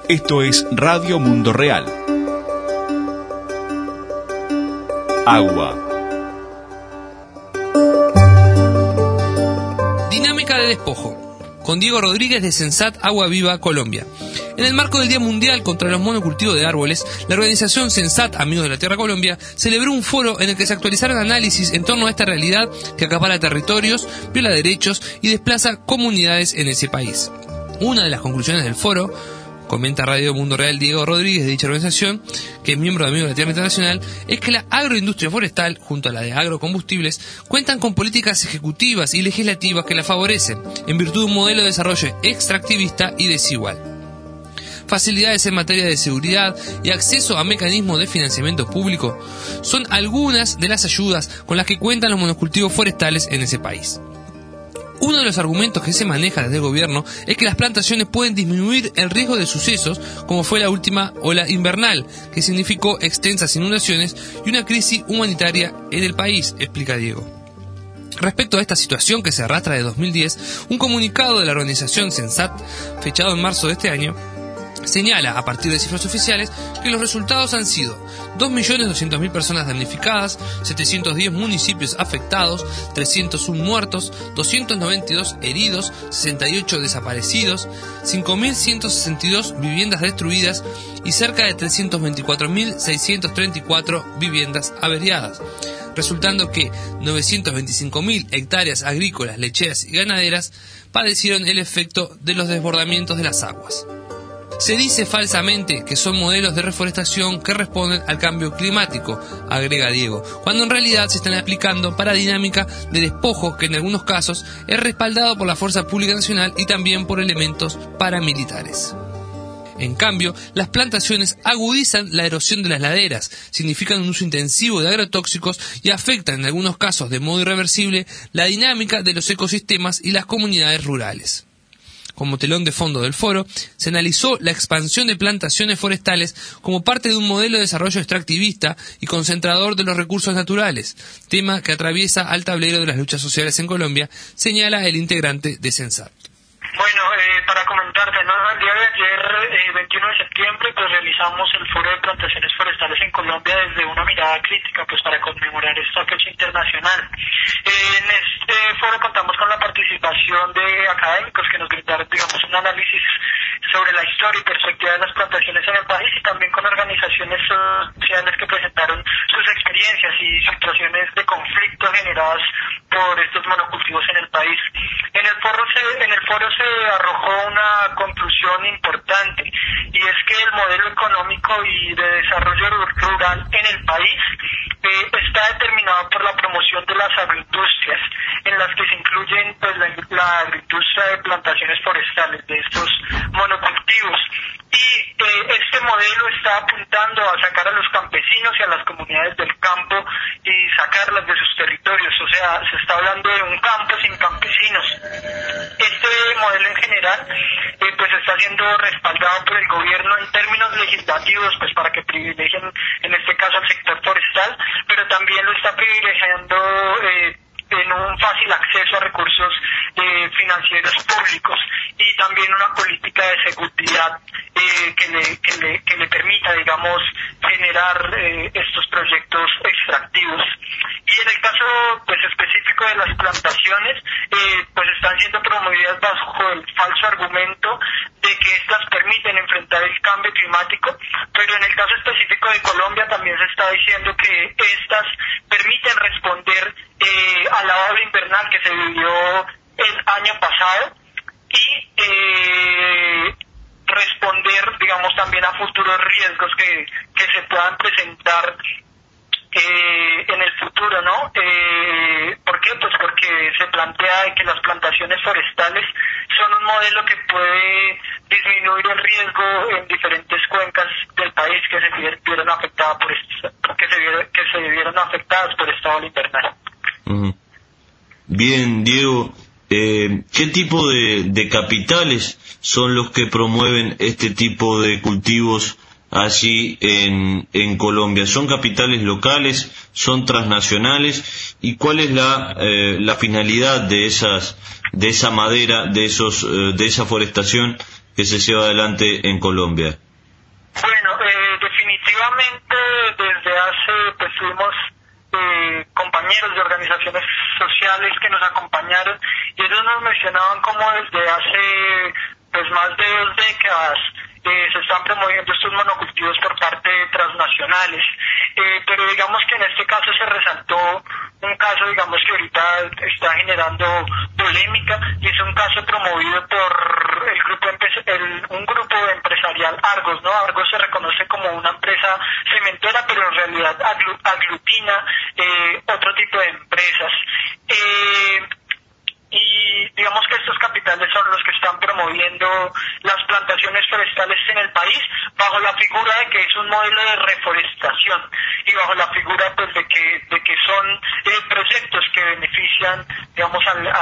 Esto es Radio Mundo Real. Agua. Dinámica de despojo. Con Diego Rodríguez de Sensat Agua Viva, Colombia. En el marco del Día Mundial contra los Monocultivos de Árboles, la organización Sensat Amigos de la Tierra Colombia celebró un foro en el que se actualizaron análisis en torno a esta realidad que acapara territorios, viola derechos y desplaza comunidades en ese país. Una de las conclusiones del foro, comenta Radio Mundo Real Diego Rodríguez de dicha organización, que es miembro de Amigos de la Tierra Internacional, es que la agroindustria forestal, junto a la de agrocombustibles, cuentan con políticas ejecutivas y legislativas que la favorecen, en virtud de un modelo de desarrollo extractivista y desigual. Facilidades en materia de seguridad y acceso a mecanismos de financiamiento público son algunas de las ayudas con las que cuentan los monocultivos forestales en ese país. Uno de los argumentos que se maneja desde el gobierno es que las plantaciones pueden disminuir el riesgo de sucesos como fue la última ola invernal, que significó extensas inundaciones y una crisis humanitaria en el país, explica Diego. Respecto a esta situación que se arrastra de 2010, un comunicado de la organización Sensat, fechado en marzo de este año, señala, a partir de cifras oficiales, que los resultados han sido 2.200.000 personas damnificadas, 710 municipios afectados, 301 muertos, 292 heridos, 68 desaparecidos, 5.162 viviendas destruidas y cerca de 324.634 viviendas averiadas, resultando que 925.000 hectáreas agrícolas, lecheras y ganaderas padecieron el efecto de los desbordamientos de las aguas. Se dice falsamente que son modelos de reforestación que responden al cambio climático, agrega Diego, cuando en realidad se están aplicando para dinámica de despojo que en algunos casos es respaldado por la Fuerza Pública Nacional y también por elementos paramilitares. En cambio, las plantaciones agudizan la erosión de las laderas, significan un uso intensivo de agrotóxicos y afectan en algunos casos de modo irreversible la dinámica de los ecosistemas y las comunidades rurales. Como telón de fondo del foro, se analizó la expansión de plantaciones forestales como parte de un modelo de desarrollo extractivista y concentrador de los recursos naturales, tema que atraviesa al tablero de las luchas sociales en Colombia, señala el integrante de Sensat. Bueno, para comentarte, ¿no? El día de ayer, 21 de septiembre, pues realizamos el Foro de Plantaciones Forestales en Colombia desde una mirada crítica, pues para conmemorar esta fecha internacional. En este foro contamos con la participación de académicos que nos brindaron, digamos, un análisis sobre la historia y perspectiva de las plantaciones en el país y también con organizaciones sociales que presentaron sus experiencias y situaciones de conflicto generadas por estos monocultivos en el país. En el foro se arrojó una conclusión importante, y es que el modelo económico y de desarrollo rural en el país está determinado por la promoción de las agroindustrias, en las que se incluyen pues la agroindustria de plantaciones forestales, de estos monocultivos. Y este modelo está apuntando a sacar a los campesinos y a las comunidades del campo y sacarlas de sus territorios. O sea, se está hablando de un campo sin campesinos. Este modelo en general pues está siendo respaldado por el gobierno en términos legislativos, pues para que privilegien en este caso al sector forestal, pero también lo está privilegiando en un fácil acceso a recursos financieros públicos y también una política de seguridad que le permita, digamos, generar estos proyectos extractivos. Y en el caso pues específico de las plantaciones, pues están siendo promovidas bajo el falso argumento de que estas permiten enfrentar el cambio climático, pero en el caso específico de Colombia también se está diciendo que estas permiten responder a la ola invernal que se vivió el año pasado y responder, digamos, también a futuros riesgos que se puedan presentar en el futuro, ¿no? ¿Por qué? Pues porque se plantea que las plantaciones forestales son un modelo que puede disminuir el riesgo en diferentes cuencas del país que se vieron afectadas por esta ola invernal. Uh-huh. Bien, Diego, ¿qué tipo de capitales son los que promueven este tipo de cultivos allí en Colombia? ¿Son capitales locales? ¿Son transnacionales? ¿Y cuál es la finalidad de esa madera, de esa forestación que se lleva adelante en Colombia? Bueno, definitivamente desde hace, pues tuvimos compañeros de organizaciones sociales que nos acompañaron y ellos nos mencionaban como desde hace pues más de 2 décadas se están promoviendo estos monocultivos por parte de transnacionales, pero digamos que en este caso se resaltó un caso, digamos que ahorita está generando polémica, y es un caso promovido por el grupo un grupo empresarial Argos, ¿no? Argos se reconoce como una empresa cementera, pero en realidad aglutina otro tipo de empresas. Y digamos que estos capitales son los que están promoviendo las plantaciones forestales en el país bajo la figura de que es un modelo de reforestación y bajo la figura pues de que son proyectos que benefician, digamos,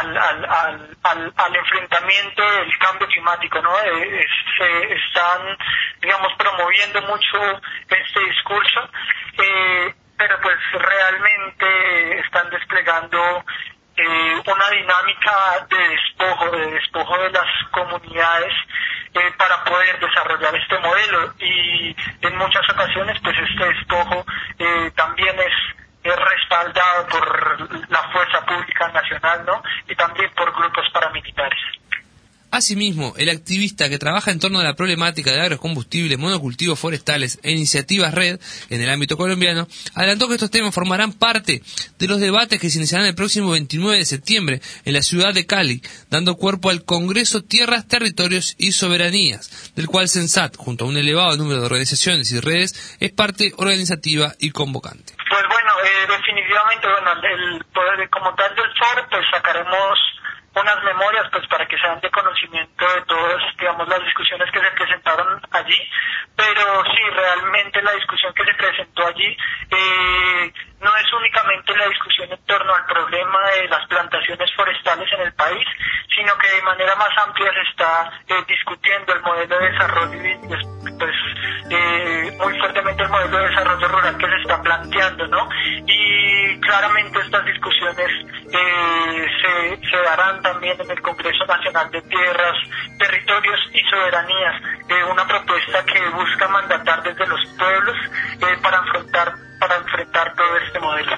al enfrentamiento del cambio climático, ¿no? Se están, digamos, promoviendo mucho este discurso, pero pues realmente están desplegando una dinámica de despojo de las comunidades para poder desarrollar este modelo, y en muchas ocasiones pues este despojo también es respaldado por la fuerza pública nacional, ¿no? Y también por grupos paramilitares. Asimismo, el activista que trabaja en torno a la problemática de agrocombustibles, monocultivos forestales e iniciativas red en el ámbito colombiano, adelantó que estos temas formarán parte de los debates que se iniciarán el próximo 29 de septiembre en la ciudad de Cali, dando cuerpo al Congreso Tierras, Territorios y Soberanías, del cual Sensat, junto a un elevado número de organizaciones y redes, es parte organizativa y convocante. Pues bueno, definitivamente, el poder como tal del foro, pues sacaremos unas memorias pues para que sean de conocimiento de todas, digamos, las discusiones que se presentaron allí, pero sí, realmente la discusión que se presentó allí no es únicamente la discusión en torno al problema de las plantaciones forestales en el país, sino que de manera más amplia se está discutiendo el modelo de desarrollo y pues muy fuertemente el modelo de desarrollo rural que se está planteando, ¿no? Y claramente estas discusiones se darán también en el Congreso Nacional de Tierras, Territorios y Soberanías, una propuesta que busca mandatar desde los pueblos para enfrentar todo este modelo.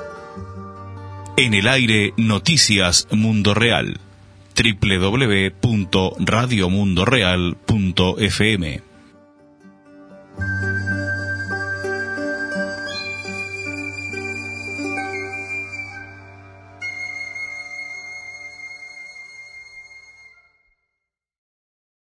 En el aire, Noticias Mundo Real. www.radiomundoreal.fm